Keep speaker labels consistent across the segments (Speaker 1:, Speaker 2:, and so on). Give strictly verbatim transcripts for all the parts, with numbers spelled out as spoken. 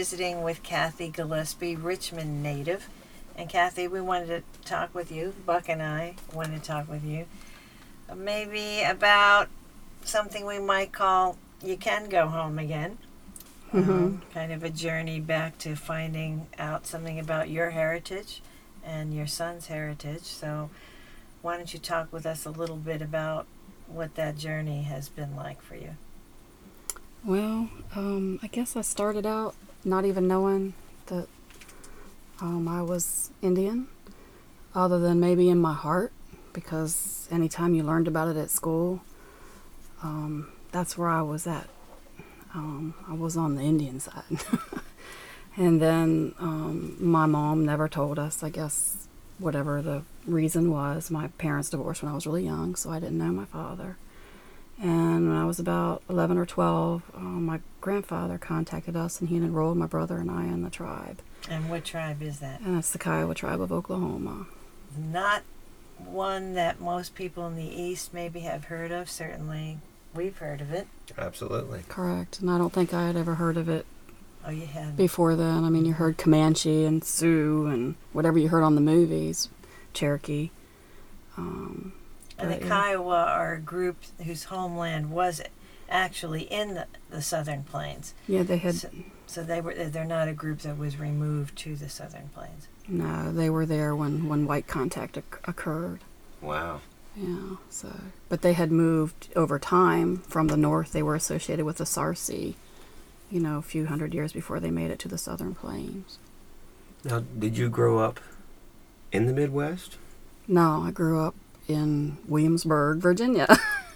Speaker 1: visiting with Kathy Gillespie, Richmond native. And Kathy, we wanted to talk with you, Buck and I wanted to talk with you, maybe about something we might call You Can Go Home Again.
Speaker 2: Mm-hmm.
Speaker 1: Um, kind of a journey back to finding out something about your heritage and your son's heritage. So why don't you talk with us a little bit about what that journey has been like for you?
Speaker 2: Well, um, I guess I started out not even knowing that um, I was Indian, other than maybe in my heart, because anytime you learned about it at school, um, that's where I was at. Um, I was on the Indian side. And then um, my mom never told us, I guess, whatever the reason was. My parents divorced when I was really young, so I didn't know my father. And when I was about eleven or twelve, um, my grandfather contacted us, and he had enrolled my brother and I in the tribe.
Speaker 1: And what tribe is that?
Speaker 2: And that's the Kiowa tribe of Oklahoma.
Speaker 1: Not one that most people in the East maybe have heard of. Certainly, we've heard of it.
Speaker 3: Absolutely.
Speaker 2: Correct. And I don't think I had ever heard of it
Speaker 1: Oh, you had
Speaker 2: before then. I mean, you heard Comanche and Sioux and whatever you heard on the movies, Cherokee. Um,
Speaker 1: And the
Speaker 2: but, yeah.
Speaker 1: Kiowa are a group whose homeland was actually in the, the Southern Plains.
Speaker 2: Yeah, they had.
Speaker 1: So, so they were. They're not a group that was removed to the Southern Plains.
Speaker 2: No, they were there when, when white contact oc- occurred.
Speaker 3: Wow.
Speaker 2: Yeah, so. But they had moved over time from the north. They were associated with the Sarsi, you know, a few hundred years before they made it to the Southern Plains.
Speaker 3: Now, did you grow up in the Midwest?
Speaker 2: No, I grew up in Williamsburg, Virginia.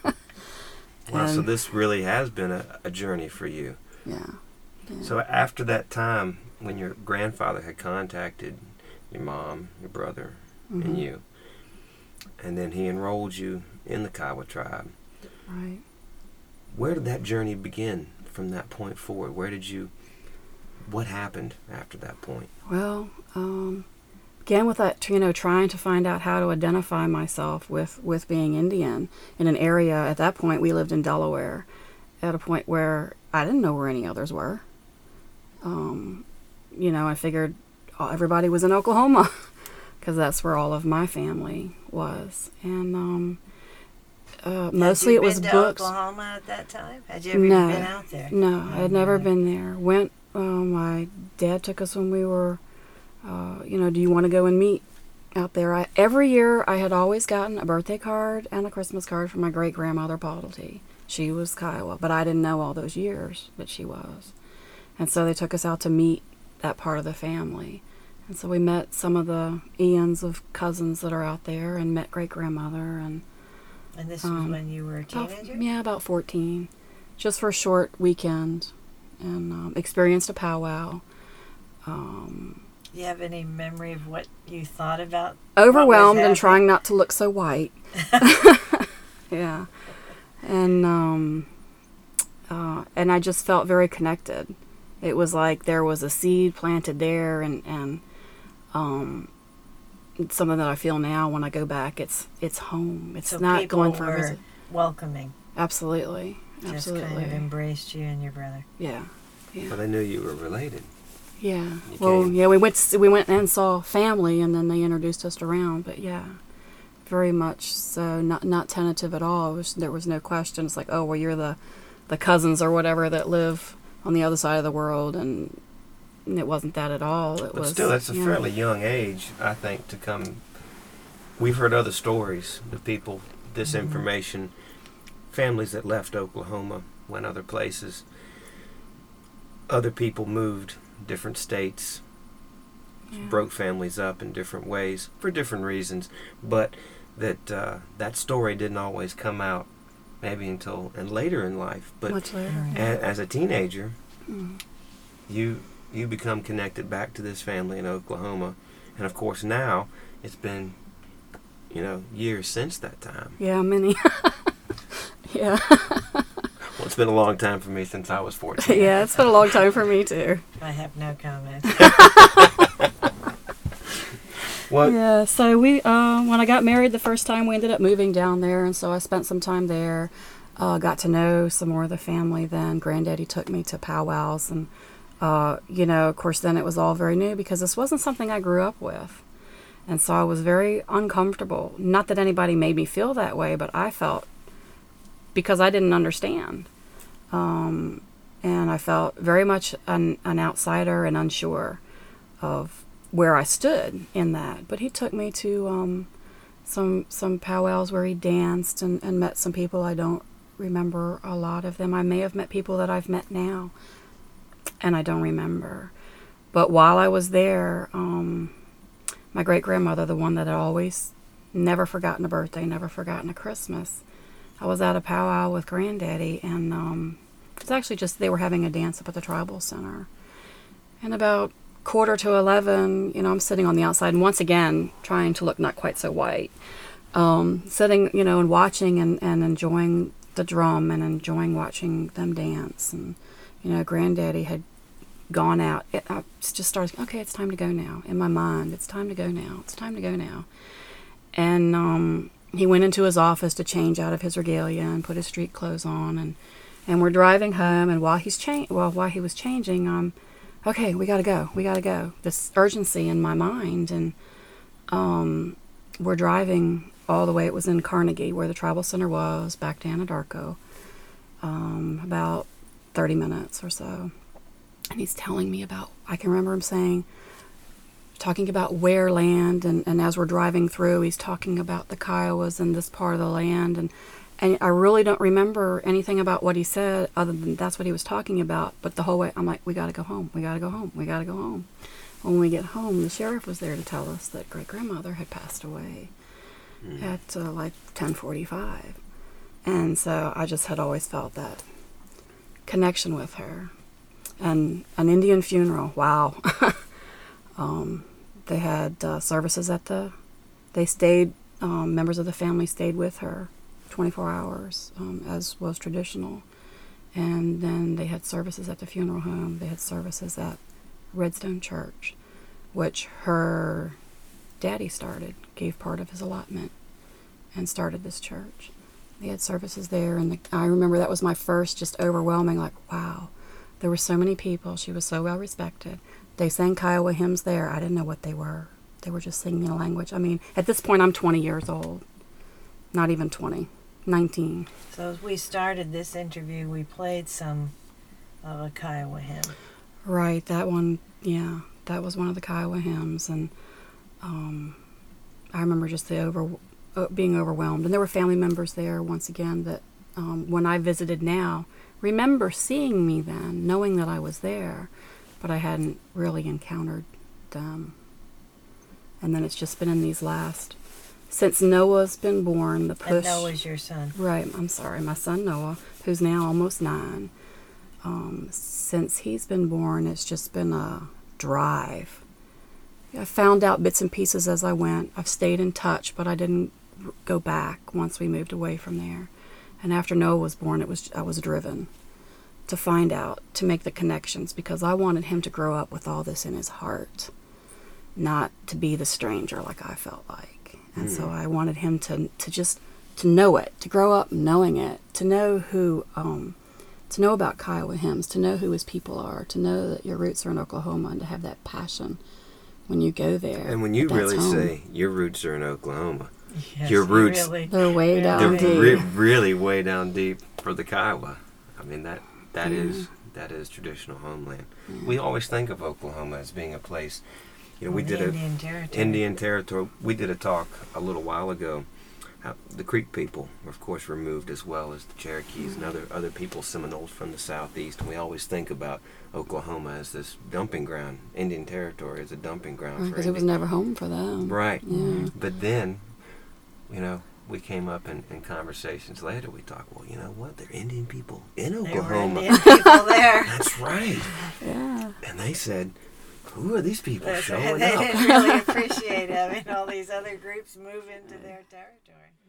Speaker 3: Wow, so
Speaker 2: And-
Speaker 3: this really has been a, a journey for you.
Speaker 2: Yeah. yeah.
Speaker 3: So after that time, when your grandfather had contacted your mom, your brother,
Speaker 2: Mhm.
Speaker 3: and you, and then he enrolled you in the Kiowa tribe,
Speaker 2: Right.
Speaker 3: where did that journey begin from that point forward? Where did you, what happened after that point?
Speaker 2: Well, um, began with that, you know, trying to find out how to identify myself with, with being Indian in an area. At that point, we lived in Delaware, at a point where I didn't know where any others were. Um, you know, I figured oh, everybody was in Oklahoma because that's where all of my family was. And um, uh, mostly
Speaker 1: had you
Speaker 2: it was
Speaker 1: been
Speaker 2: books.
Speaker 1: to Oklahoma at that time? Had you ever
Speaker 2: No,
Speaker 1: been out there?
Speaker 2: No, I had never
Speaker 1: really?
Speaker 2: been there. Went. Uh, my dad took us when we were. Uh, you know, do you want to go and meet out there? I, every year, I had always gotten a birthday card and a Christmas card from my great grandmother Paddlety. She was Kiowa, but I didn't know all those years that she was, and so they took us out to meet that part of the family. And so we met some of the eons of cousins that are out there, and met great grandmother and.
Speaker 1: And this
Speaker 2: Um,
Speaker 1: was when you were a
Speaker 2: About-
Speaker 1: teenager?
Speaker 2: yeah, about fourteen. Just for a short weekend. And um, experienced a powwow. Um,
Speaker 1: Do you have any memory of what you thought about?
Speaker 2: overwhelmed and
Speaker 1: happening?
Speaker 2: trying not to look so white. Yeah. And, um, uh, and I just felt very connected. It was like there was a seed planted there, and, and um, it's something that I feel now when I go back. It's it's home. It's
Speaker 1: So
Speaker 2: not
Speaker 1: people
Speaker 2: going for a
Speaker 1: were
Speaker 2: visit.
Speaker 1: welcoming.
Speaker 2: Absolutely.
Speaker 1: Just
Speaker 2: Absolutely.
Speaker 1: kind of embraced you and your brother.
Speaker 2: Yeah. Yeah.
Speaker 3: But I knew you were related.
Speaker 2: Yeah.
Speaker 3: You
Speaker 2: Well,
Speaker 3: came.
Speaker 2: yeah, we went to, we went and saw family, and then they introduced us around. But yeah, very much so. Not not tentative at all. It was, there was no question. It's like, oh, well, you're the the cousins or whatever that live on the other side of the world, and it wasn't that at all. It
Speaker 3: But
Speaker 2: was
Speaker 3: still, that's a
Speaker 2: yeah.
Speaker 3: fairly young age, I think, to come. We've heard other stories of people, this
Speaker 1: Mhm.
Speaker 3: information, families that left Oklahoma, went other places. Other people moved different states,
Speaker 2: Yeah.
Speaker 3: broke families up in different ways for different reasons, but that uh, that story didn't always come out maybe until and later in life. But
Speaker 2: Much later.
Speaker 1: Mm.
Speaker 3: a- as a teenager,
Speaker 2: Mm.
Speaker 3: you you become connected back to this family in Oklahoma, and of course now it's been, you know, years since that time.
Speaker 2: Yeah, many. Yeah.
Speaker 3: Well, it's been a long time for me since I was fourteen.
Speaker 2: Yeah, it's been a long time for me too.
Speaker 1: I have no comment.
Speaker 3: What?
Speaker 2: Yeah, so we, uh, when I got married the first time, we ended up moving down there, and so I spent some time there. Uh, got to know some more of the family then. Granddaddy took me to powwows, and Uh, you know, of course, then it was all very new because this wasn't something I grew up with. And so I was very uncomfortable. Not that anybody made me feel that way, but I felt because I didn't understand. Um, and I felt very much an, an outsider and unsure of where I stood in that. But he took me to um, some some powwows where he danced and, and met some people. I don't remember a lot of them. I may have met people that I've met now, and I don't remember. But while I was there, um, my great-grandmother, the one that had always never forgotten a birthday, never forgotten a Christmas, I was at a powwow with Granddaddy, and um, it was actually just, they were having a dance up at the Tribal Center. And about quarter to eleven, you know, I'm sitting on the outside, and once again, trying to look not quite so white, um, sitting, you know, and watching and, and enjoying the drum and enjoying watching them dance. And, you know, Granddaddy had gone out. It, I just started, okay, it's time to go now. In my mind, it's time to go now. It's time to go now. And um, he went into his office to change out of his regalia and put his street clothes on. And, and we're driving home. And while he's cha- well, while he was changing, I'm, okay, we got to go. We got to go. This urgency in my mind. And um, we're driving all the way. It was in Carnegie, where the Tribal Center was, back to Anadarko, um, about thirty minutes or so. And he's telling me about, I can remember him saying, talking about where land, and, and as we're driving through, he's talking about the Kiowas and this part of the land. And, and I really don't remember anything about what he said other than that's what he was talking about. But the whole way, I'm like, we got to go home. We got to go home. We got to go home. When we get home, the sheriff was there to tell us that great-grandmother had passed away mm. at uh, like ten forty-five. And so I just had always felt that connection with her. And an Indian funeral, wow. um, they had uh, services at the, they stayed, um, members of the family stayed with her twenty-four hours, um, as was traditional. And then they had services at the funeral home. They had services at Redstone Church, which her daddy started, gave part of his allotment, and started this church. They had services there, and the, I remember that was my first just overwhelming, like, wow. There were so many people. She was so well respected. They sang Kiowa hymns there. I didn't know what they were. They were just singing in a language. I mean, at this point, I'm twenty years old. Not even twenty. nineteen.
Speaker 1: So as we started this interview, we played some of a Kiowa hymn.
Speaker 2: Right. That one, yeah. That was one of the Kiowa hymns. And um, I remember just the over, uh, being overwhelmed. And there were family members there, once again, that um, when I visited now, remember seeing me then, knowing that I was there, but I hadn't really encountered them. And then it's just been in these last, since Noah's been born, the push.
Speaker 1: And Noah's your son.
Speaker 2: Right, I'm sorry, my son Noah, who's now almost nine. Um, since he's been born, it's just been a drive. I found out bits and pieces as I went. I've stayed in touch, but I didn't go back once we moved away from there. And after Noah was born, it was I was driven to find out, to make the connections, because I wanted him to grow up with all this in his heart, not to be the stranger like I felt like. And mm. so I wanted him to to just to know it, to grow up knowing it, to know who, um, to know about Kiowa hymns, to know who his people are, to know that your roots are in Oklahoma, and to have that passion when you go there.
Speaker 3: And when you really
Speaker 2: home.
Speaker 3: say your roots are in Oklahoma,
Speaker 1: Yes,
Speaker 3: your roots,
Speaker 1: really,
Speaker 2: they're way down
Speaker 3: they're
Speaker 2: deep.
Speaker 3: re- really way down deep for the Kiowa. I mean, that that
Speaker 2: yeah.
Speaker 3: is that is traditional homeland.
Speaker 2: Yeah.
Speaker 3: We always think of Oklahoma as being a place, you know, we
Speaker 1: Well,
Speaker 3: did a
Speaker 1: Indian territory.
Speaker 3: Indian territory. We did a talk a little while ago. How the Creek people were, of course, removed, as well as the Cherokees mm-hmm. and other other people, Seminoles from the southeast. And we always think about Oklahoma as this dumping ground. Indian territory as a dumping ground
Speaker 2: Because
Speaker 3: for
Speaker 2: it was never home for them.
Speaker 3: Right.
Speaker 2: Yeah.
Speaker 3: But then, you know, we came up in, in conversations later. We talked, well, you know what? They're Indian people in
Speaker 1: There were
Speaker 3: Oklahoma.
Speaker 1: Indian people there.
Speaker 3: That's right.
Speaker 2: Yeah.
Speaker 3: And they said, who are these people
Speaker 1: That's right.
Speaker 3: showing
Speaker 1: They
Speaker 3: up?
Speaker 1: didn't really appreciate having all these other groups move into their territory.